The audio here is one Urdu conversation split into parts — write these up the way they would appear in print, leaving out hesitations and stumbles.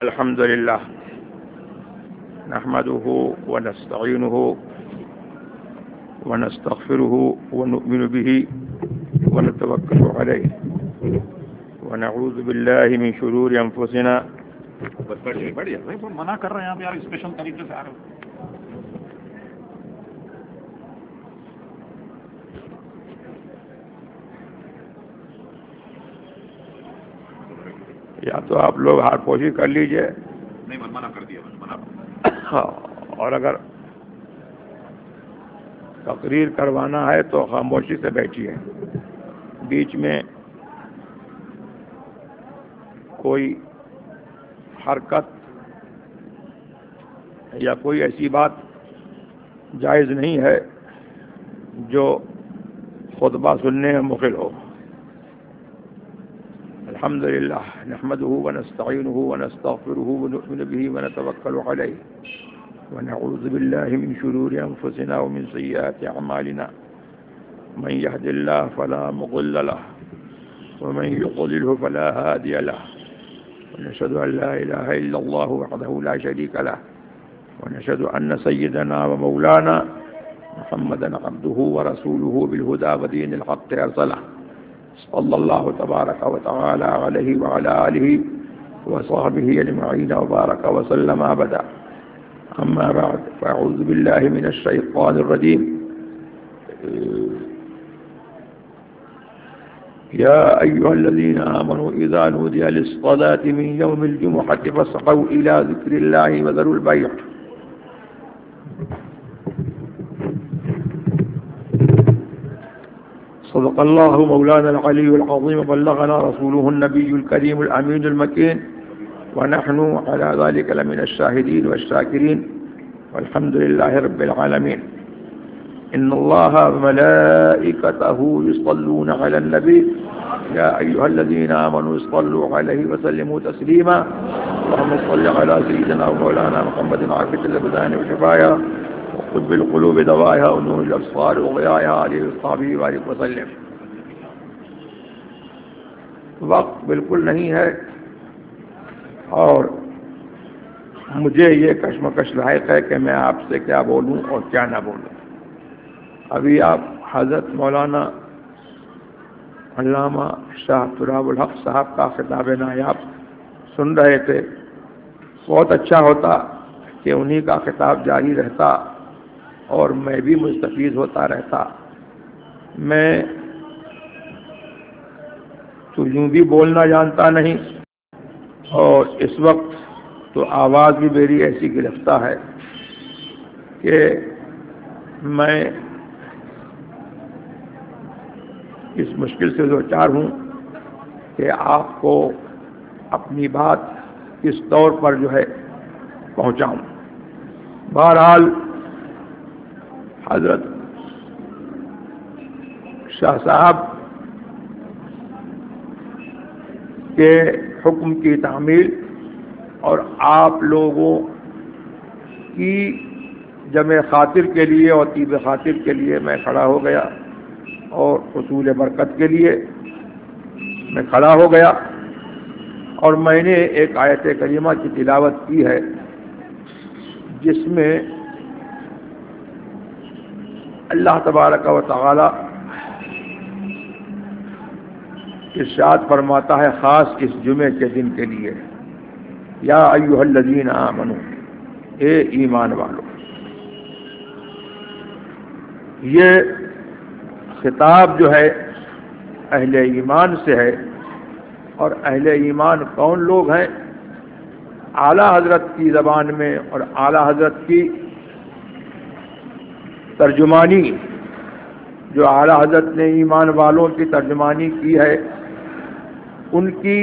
الحمد لله نحمده ونستعينه ونستغفره ونؤمن به ونتوكل عليه ونعوذ بالله من شرور أنفسنا منع کر رہے ہیں آپ یار اسپیشل طریقے سے آ رہے ہیں. یا تو آپ لوگ ہاتھ پوشی کر لیجئے. نہیں منع کر دیا منع. اور اگر تقریر کروانا ہے تو خاموشی سے بیٹھیے. بیچ میں کوئی حرکت یا کوئی ایسی بات جائز نہیں ہے جو خطبہ سننے میں مخل ہو. الحمد للہ نحمده ونستعینه ونستغفره ونؤمن به ونتوکل علیہ ونعوذ باللہ من شرور انفسنا ومن سیئات اعمالنا من يهد الله فلا مضل له ومن يضلل فلا هادي له ونشهد ان لا اله الا الله وحده لا شريك له ونشهد ان سيدنا ومولانا محمدا عبده ورسوله بالهدى ودين الحق ارسله صلى الله تبارك وتعالى عليه وعلى آله وصحبه أجمعين وبارك وسلم أبدا. أما بعد فأعوذ بالله من الشيطان الرجيم. يا أيها الذين آمنوا إذا نودي للصلاة من يوم الجمعة فاسعوا إلى ذكر الله وذروا البيع. صدق الله مولانا العلي العظيم وبلغنا رسوله النبي الكريم الأمين المكين ونحن على ذلك لمن الشاهدين والشاكرين والحمد لله رب العالمين. إن الله وملائكته يصلون على النبي يا أيها الذين آمنوا صلوا عليه وسلموا تسليما. اللهم صل على سيدنا ومولانا محمد عافية الأبدان وشفايا وطب القلوب دوائها ونور الأبصار وضيائها عليه وصحبه وآله وسلم. وقت بالکل نہیں ہے اور مجھے یہ کشمکش لاحق ہے کہ میں آپ سے کیا بولوں اور کیا نہ بولوں. ابھی آپ حضرت مولانا علامہ شاہ تراب الحق صاحب کا خطاب نایاب سن رہے تھے. بہت اچھا ہوتا کہ انہی کا خطاب جاری رہتا اور میں بھی مستفید ہوتا رہتا. میں تو یوں بھی بولنا جانتا نہیں اور اس وقت تو آواز بھی میری ایسی گرفتہ ہے کہ میں اس مشکل سے دوچار ہوں کہ آپ کو اپنی بات کس طور پر جو ہے پہنچاؤں. بہرحال حضرت شاہ صاحب کے حکم کی تعمیل اور آپ لوگوں کی جمع خاطر کے لیے اور طیب خاطر کے لیے میں کھڑا ہو گیا اور حصول برکت کے لیے میں کھڑا ہو گیا اور میں نے ایک آیت کریمہ کی تلاوت کی ہے جس میں اللہ تبارک و تعالی ارشاد فرماتا ہے خاص اس جمعے کے دن کے لیے یا ایھا الذین آمنو اے ایمان والو. یہ خطاب جو ہے اہل ایمان سے ہے اور اہل ایمان کون لوگ ہیں؟ اعلیٰ حضرت کی زبان میں اور اعلیٰ حضرت کی ترجمانی جو اعلیٰ حضرت نے ایمان والوں کی ترجمانی کی ہے ان کی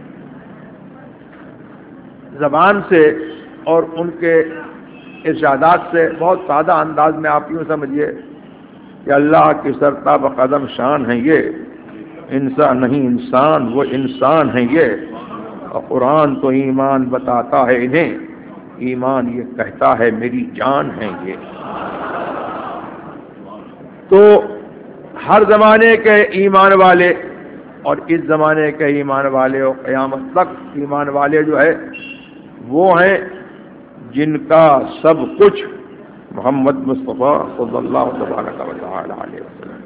زبان سے اور ان کے ارشادات سے بہت سادہ انداز میں آپ یوں سمجھیے کہ اللہ کی سرتاب قدم شان ہیں یہ، انسان نہیں انسان وہ انسان ہیں یہ، اور قرآن تو ایمان بتاتا ہے انہیں، ایمان یہ کہتا ہے میری جان ہیں یہ. تو ہر زمانے کے ایمان والے اور اس زمانے کے ایمان والے اور قیامت تک ایمان والے جو ہے وہ ہیں جن کا سب کچھ محمد مصطفیٰ صلی اللہ تبارک و تعالی علیہ وسلم،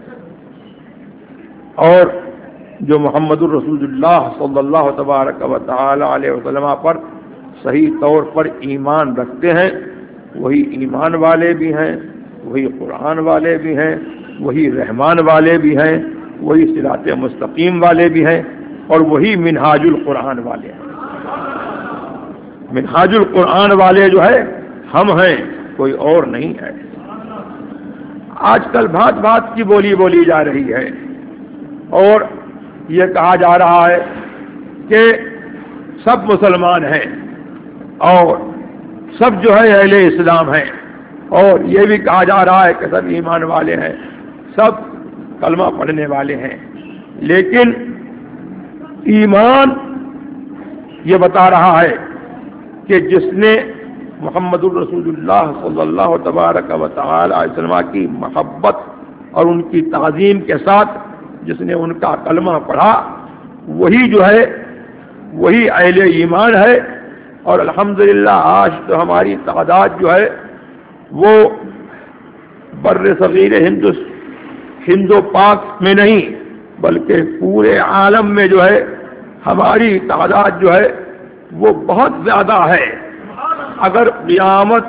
اور جو محمد الرسول اللہ صلی اللہ تبارک و تعالی علیہ وسلم پر صحیح طور پر ایمان رکھتے ہیں، وہی ایمان والے بھی ہیں، وہی قرآن والے بھی ہیں، وہی رحمان والے بھی ہیں، وہی صراط مستقیم والے بھی ہیں، اور وہی منہاج القرآن والے ہیں۔ منہاج القرآن والے جو ہے ہم ہیں، کوئی اور نہیں ہے۔ آج کل بھات بھات کی بولی جا رہی ہے، اور یہ کہا جا رہا ہے کہ سب مسلمان ہیں اور سب جو ہے اہل اسلام ہیں، اور یہ بھی کہا جا رہا ہے کہ سب ایمان والے ہیں، سب کلمہ پڑھنے والے ہیں، لیکن ایمان یہ بتا رہا ہے کہ جس نے محمد الرسول اللہ صلی اللہ تبارک و تعالی علیہ وسلم کی محبت اور ان کی تعظیم کے ساتھ جس نے ان کا کلمہ پڑھا، وہی جو ہے وہی اہل ایمان ہے۔ اور الحمدللہ آج تو ہماری تعداد جو ہے وہ بر صغیر ہند و پاک میں نہیں بلکہ پورے عالم میں جو ہے ہماری تعداد جو ہے وہ بہت زیادہ ہے۔ اگر قیامت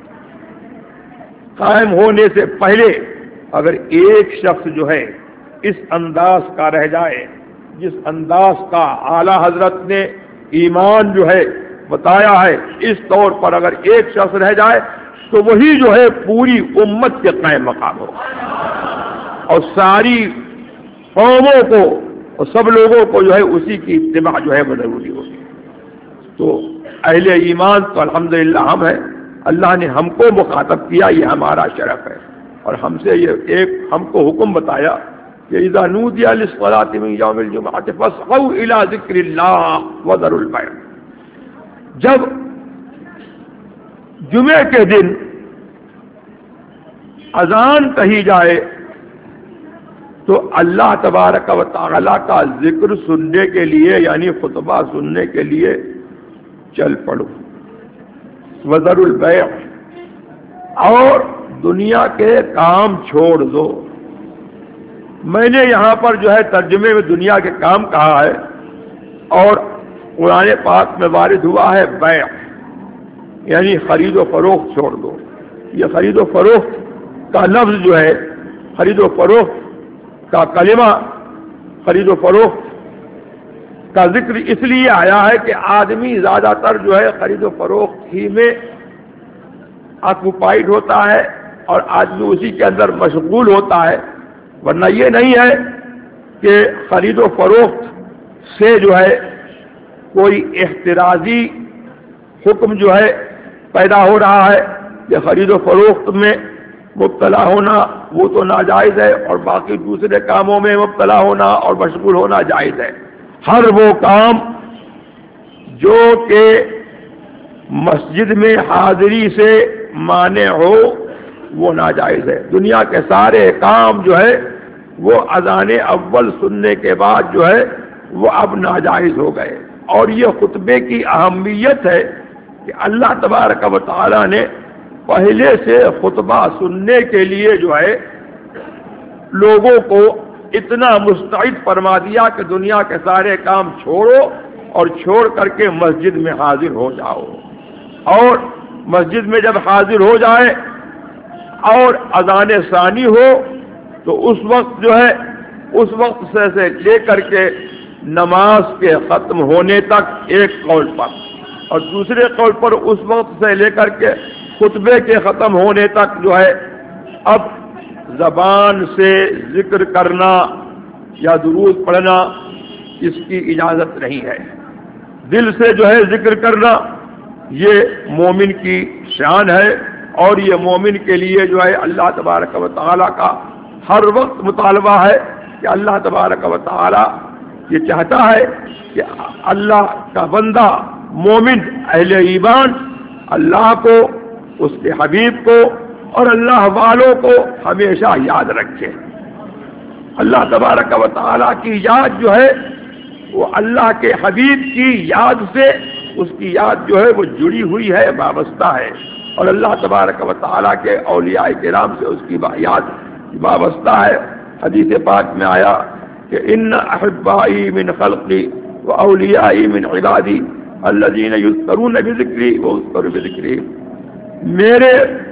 قائم ہونے سے پہلے اگر ایک شخص جو ہے اس انداز کا رہ جائے، جس انداز کا اعلیٰ حضرت نے ایمان جو ہے بتایا ہے، اس طور پر اگر ایک شخص رہ جائے تو وہی جو ہے پوری امت کے قائم مقام ہو، اور ساری قوموں کو اور سب لوگوں کو جو ہے اسی کی اتباع جو ہے وہ ضروری ہوگی۔ تو اہل ایمان تو الحمدللہ ہم ہیں، اللہ نے ہم کو مخاطب کیا، یہ ہمارا شرف ہے، اور ہم سے یہ ایک ہم کو حکم بتایا کہ اذا نودی للصلاۃ من یوم الجمعۃ فاسعوا الی ذکر اللہ وذروا البیع۔ جب جمعے کے دن اذان کہی جائے تو اللہ تبارک و تعالی کا ذکر سننے کے لیے، یعنی خطبہ سننے کے لیے چل پڑو، وذروا البیع، اور دنیا کے کام چھوڑ دو۔ میں نے یہاں پر جو ہے ترجمے میں دنیا کے کام کہا ہے، اور قرآن پاک میں وارد ہوا ہے بیع، یعنی خرید و فروخت چھوڑ دو۔ یہ خرید و فروخت کا لفظ جو ہے، خرید و فروخت کا کلمہ، خرید و فروخت کا ذکر اس لیے آیا ہے کہ آدمی زیادہ تر جو ہے خرید و فروخت ہی میں آکوپائڈ ہوتا ہے، اور آدمی اسی کے اندر مشغول ہوتا ہے، ورنہ یہ نہیں ہے کہ خرید و فروخت سے جو ہے کوئی احترازی حکم جو ہے پیدا ہو رہا ہے کہ خرید و فروخت میں مبتلا ہونا وہ تو ناجائز ہے، اور باقی دوسرے کاموں میں مبتلا ہونا اور مشغول ہونا جائز ہے۔ ہر وہ کام جو کہ مسجد میں حاضری سے مانع ہو وہ ناجائز ہے۔ دنیا کے سارے کام جو ہے وہ اذان اول سننے کے بعد جو ہے وہ اب ناجائز ہو گئے، اور یہ خطبے کی اہمیت ہے کہ اللہ تبارک و تعالی نے پہلے سے خطبہ سننے کے لیے جو ہے لوگوں کو اتنا مستعد فرما دیا کہ دنیا کے سارے کام چھوڑو اور چھوڑ کر کے مسجد میں حاضر ہو جاؤ، اور مسجد میں جب حاضر ہو جائے اور اذان ثانی ہو تو اس وقت جو ہے اس وقت سے لے کر کے نماز کے ختم ہونے تک ایک قول پر، اور دوسرے قول پر اس وقت سے لے کر کے خطبے کے ختم ہونے تک جو ہے اب زبان سے ذکر کرنا یا درود پڑھنا اس کی اجازت نہیں ہے۔ دل سے جو ہے ذکر کرنا یہ مومن کی شان ہے، اور یہ مومن کے لیے جو ہے اللہ تبارک و تعالیٰ کا ہر وقت مطالبہ ہے کہ اللہ تبارک و تعالیٰ یہ چاہتا ہے کہ اللہ کا بندہ مومن اہل ایمان اللہ کو، اس کے حبیب کو اور اللہ والوں کو ہمیشہ یاد رکھے۔ اللہ تبارک و تعالیٰ کی یاد جو ہے وہ اللہ کے حبیب کی یاد سے اس کی یاد جو ہے وہ جڑی ہوئی ہے، وابستہ ہے، اور اللہ تبارک و تعالیٰ کے اولیاء کرام سے اس کی یاد وابستہ ہے۔ حدیث پاک میں آیا کہ ان احبائی من خلقی و اولیائی من عبادی الذین یذکرون بذکری واذکر بذکری، میرے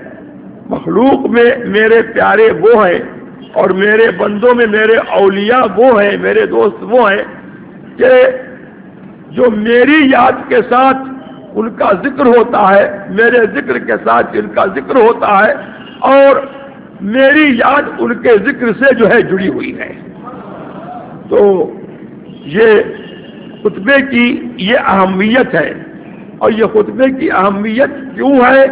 مخلوق میں میرے پیارے وہ ہیں اور میرے بندوں میں میرے اولیاء وہ ہیں، میرے دوست وہ ہیں کہ جو میری یاد کے ساتھ ان کا ذکر ہوتا ہے، میرے ذکر کے ساتھ ان کا ذکر ہوتا ہے، اور میری یاد ان کے ذکر سے جو ہے جڑی ہوئی ہے۔ تو یہ خطبے کی یہ اہمیت ہے، اور یہ خطبے کی اہمیت کیوں ہے؟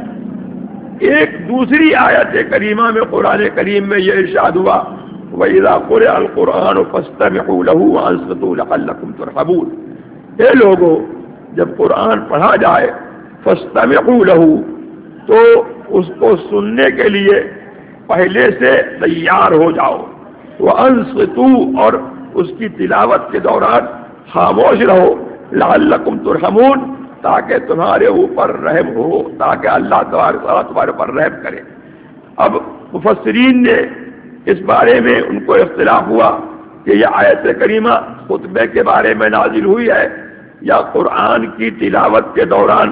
ایک دوسری آیت کریمہ میں قرآن کریم میں یہ ارشاد ہوا وَإِذَا قُرِئَ الْقُرْآنُ فَاسْتَمِعُوا لَهُ وَأَنصِتُوا لَعَلَّكُمْ تُرْحَمُونَ، اے لوگو جب قرآن پڑھا جائے فَاسْتَمِعُوا لَهُ، تو اس کو سننے کے لیے پہلے سے تیار ہو جاؤ، وَأَنصِتُوا، اور اس کی تلاوت کے دوران خاموش رہو، لعلکم ترحمون، تاکہ تمہارے اوپر رحم ہو، تاکہ اللہ تمہارے اوپر رحم کرے۔ اب مفسرین نے اس بارے میں ان کو اختلاف ہوا کہ یہ آیت کریمہ خطبے کے بارے میں نازل ہوئی ہے یا قرآن کی تلاوت کے دوران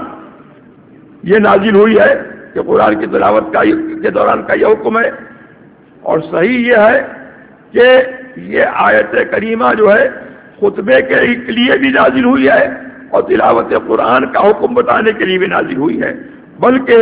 یہ نازل ہوئی ہے، کہ قرآن کی تلاوت کے دوران کا یہ حکم ہے۔ اور صحیح یہ ہے کہ یہ آیت کریمہ جو ہے خطبے کے لیے بھی نازل ہوئی ہے اور تلاوت قرآن کا حکم بتانے کے لیے بھی نازل ہوئی ہے، بلکہ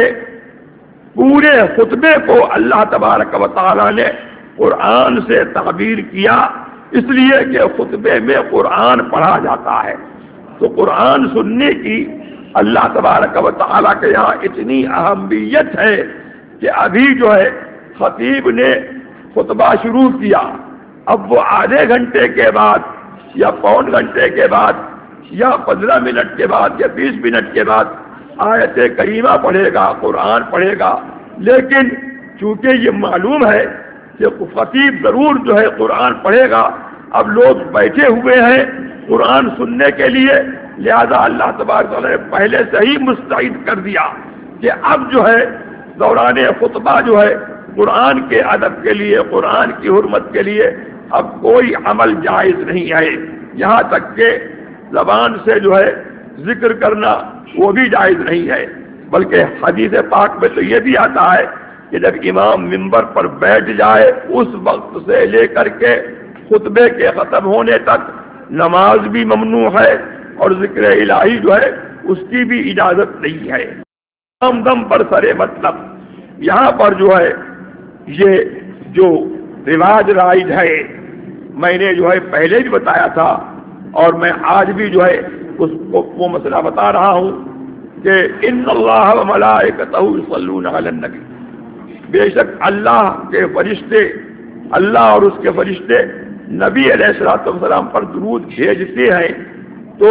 پورے خطبے کو اللہ تبارک و تعالیٰ نے قرآن سے تعبیر کیا، اس لیے کہ خطبے میں قرآن پڑھا جاتا ہے۔ تو قرآن سننے کی اللہ تبارک و تعالیٰ کے یہاں اتنی اہمیت ہے کہ ابھی جو ہے خطیب نے خطبہ شروع کیا، اب وہ آدھے گھنٹے کے بعد یا پون گھنٹے کے بعد یا 15 منٹ کے بعد یا 20 منٹ کے بعد آیت کریمہ پڑھے گا، قرآن پڑھے گا، لیکن چونکہ یہ معلوم ہے کہ خطیب ضرور جو ہے قرآن پڑھے گا، اب لوگ بیٹھے ہوئے ہیں قرآن سننے کے لیے، لہذا اللہ تبارک و تعالیٰ نے پہلے سے ہی مستعد کر دیا کہ اب جو ہے دوران خطبہ جو ہے قرآن کے ادب کے لیے، قرآن کی حرمت کے لیے اب کوئی عمل جائز نہیں ہے، یہاں تک کہ زبان سے جو ہے ذکر کرنا وہ بھی جائز نہیں ہے، بلکہ حدیث پاک میں تو یہ بھی آتا ہے کہ جب امام منبر پر بیٹھ جائے اس وقت سے لے کر کے خطبے کے ختم ہونے تک نماز بھی ممنوع ہے اور ذکر الہی جو ہے اس کی بھی اجازت نہیں ہے۔ دم دم پر سرے مطلب، یہاں پر جو ہے یہ جو رواج رائج ہے، میں نے جو ہے پہلے بھی بتایا تھا اور میں آج بھی جو ہے اس کو وہ مسئلہ بتا رہا ہوں کہ ان اللہ و ملائکتہ یصلون علی النبی، بے شک اللہ کے فرشتے، اللہ اور اس کے فرشتے نبی علیہ الصلوۃ والسلام پر درود بھیجتے ہیں۔ تو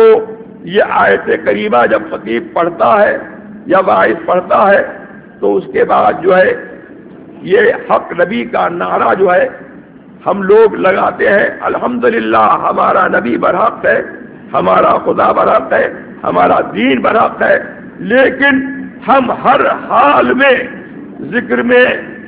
یہ آیت کریمہ جب خطیب پڑھتا ہے یا واعظ پڑھتا ہے تو اس کے بعد جو ہے یہ حق نبی کا نعرہ جو ہے ہم لوگ لگاتے ہیں، الحمدللہ ہمارا نبی برحق ہے، ہمارا خدا برحق ہے، ہمارا دین برحق ہے، لیکن ہم ہر حال میں ذکر میں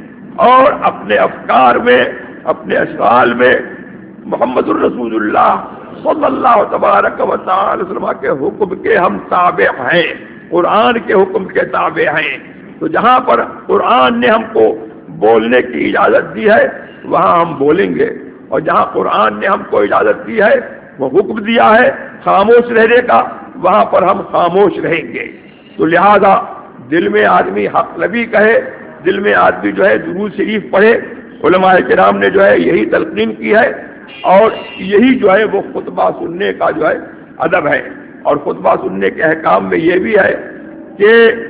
اور اپنے افکار میں، اپنے اشعار میں محمد الرسول اللہ صلی اللہ تبارک و تعالی وسلم کے حکم کے ہم تابع ہیں، قرآن کے حکم کے تابع ہیں۔ تو جہاں پر قرآن نے ہم کو بولنے کی اجازت دی ہے وہاں ہم بولیں گے، اور جہاں قرآن نے ہم کو اجازت دی ہے، وہ حکم دیا ہے خاموش رہنے کا، وہاں پر ہم خاموش رہیں گے۔ تو لہذا دل میں آدمی حق نبی کہے، دل میں آدمی جو ہے درود شریف پڑھے، علماء کرام نے جو ہے یہی تلقین کی ہے، اور یہی جو ہے وہ خطبہ سننے کا جو ہے ادب ہے۔ اور خطبہ سننے کے احکام میں یہ بھی ہے کہ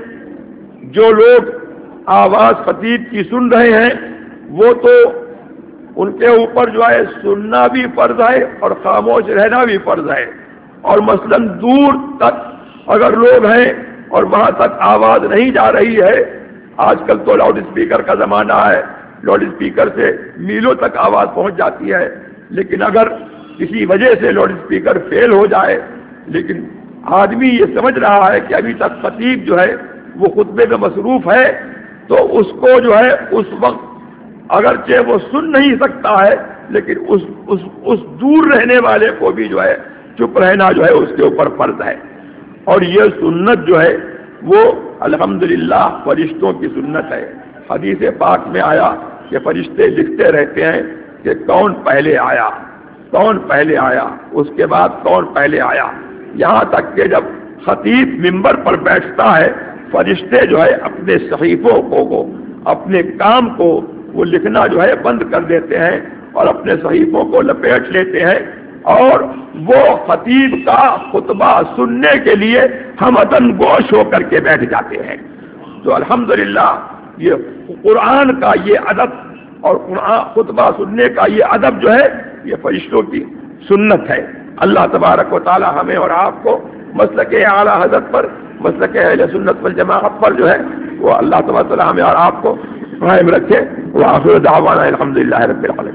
جو لوگ آواز خطیب کی سن رہے ہیں وہ تو ان کے اوپر جو ہے سننا بھی فرض ہے اور خاموش رہنا بھی فرض ہے، اور مثلاً دور تک اگر لوگ ہیں اور وہاں تک آواز نہیں جا رہی ہے، آج کل تو لاؤڈ اسپیکر کا زمانہ ہے، لاؤڈ اسپیکر سے میلوں تک آواز پہنچ جاتی ہے، لیکن اگر کسی وجہ سے لاؤڈ اسپیکر فیل ہو جائے، لیکن آدمی یہ سمجھ رہا ہے کہ ابھی تک خطیب جو ہے وہ خطبے میں مصروف ہے، تو اس کو جو ہے اس وقت اگرچہ وہ سن نہیں سکتا ہے، لیکن اس دور رہنے والے کو بھی جو ہے چپ رہنا جو ہے اس کے اوپر فرض ہے۔ اور یہ سنت جو ہے وہ الحمدللہ فرشتوں کی سنت ہے۔ حدیث پاک میں آیا کہ فرشتے لکھتے رہتے ہیں کہ کون پہلے آیا، کون پہلے آیا، اس کے بعد کون پہلے آیا، یہاں تک کہ جب خطیب منبر پر بیٹھتا ہے فرشتے جو ہے اپنے صحیفوں کو اپنے کام کو وہ لکھنا جو ہے بند کر دیتے ہیں اور اپنے صحیفوں کو لپیٹ لیتے ہیں، اور وہ خطیب کا خطبہ سننے کے لیے ہمدن گوش ہو کر کے بیٹھ جاتے ہیں۔ تو الحمدللہ یہ قرآن کا یہ ادب اور قرآن خطبہ سننے کا یہ ادب جو ہے یہ فرشتوں کی سنت ہے۔ اللہ تبارک و تعالی ہمیں اور آپ کو مسلک اعلیٰ حضرت پر، مسلک اہل سنت والجماعت پر جو ہے وہ اللہ تبارک و تعالی ہمیں اور آپ کو قائم رکھے۔ وآخر دعوانا الحمدللہ رب العالمین۔